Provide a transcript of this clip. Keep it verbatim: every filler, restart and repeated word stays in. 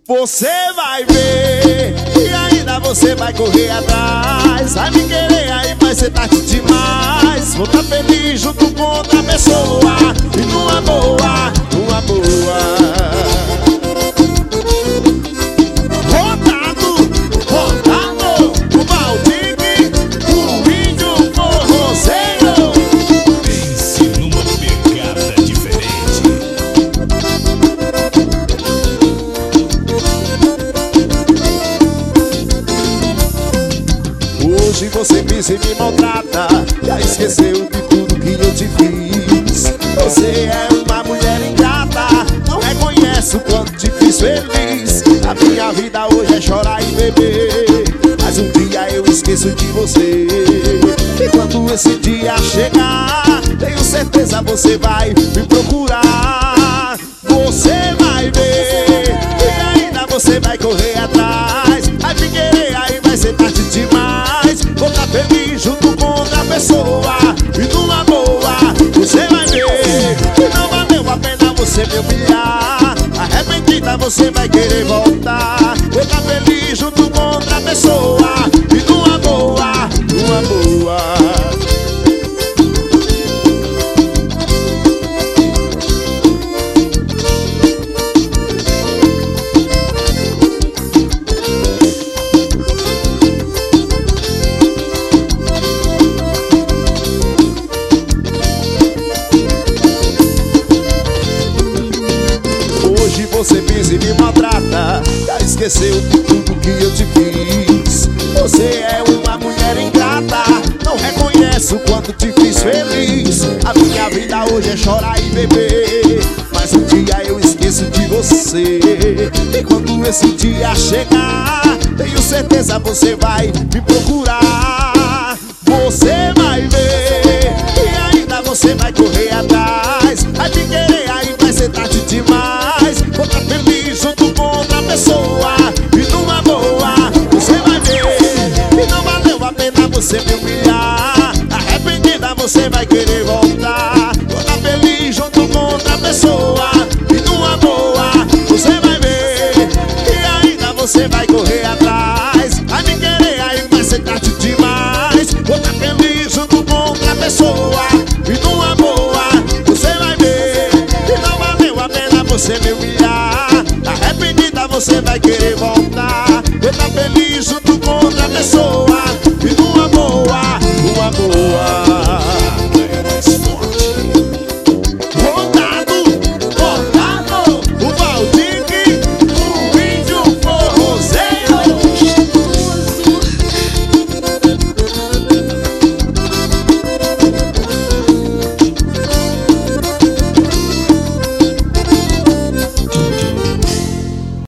Você vai ver e ainda você vai correr atrás. Vai me querer, aí vai ser tarde demais. Vou tá feliz junto com outra pessoa e numa boa, numa boa. Rodado, rodado, o Valdir, o índio forrozeiro. Pense numa pegada diferente. Hoje você pisa e me maltrata, já esqueceu de tudo que eu te fiz. Você é uma mulher ingrata, não reconhece o quanto te fiz feliz. A minha vida hoje é chorar e beber, mas um dia eu esqueço de você. E quando esse dia chegar, tenho certeza você vai me procurar. Você vai ver e ainda você vai correr atrás. Vai me querer, aí vai ser tarde demais. Vou tá feliz junto com outra pessoa e numa boa. Você vai ver que não valeu a pena você me humilhar. Arrependida você vai querer voltar. Vou tá feliz junto com outra pessoa e numa boa, numa boa. Você pisa e me maltrata, já esqueceu de tudo que eu te fiz. Você é uma mulher ingrata, não reconhece o quanto te fiz feliz. A minha vida hoje é chorar e beber, mas um dia eu esqueço de você. E quando esse dia chegar, tenho certeza você vai me procurar. Você vai ver e ainda você vai correr atrás. Vai me querer, aí vai ser tarde demais. Vou tá feliz junto com outra pessoa e numa boa. Você vai ver e não valeu a pena você me humilhar. Arrependida você vai querer voltar. Vou tá feliz junto com outra pessoa e numa boa. Você vai ver e ainda você vai correr atrás. Vai me querer, aí vai ser tarde demais. Vou tá feliz junto com outra pessoa e numa boa. Você vai ver e não valeu a pena você me humilhar. Arrependida você vai querer voltar.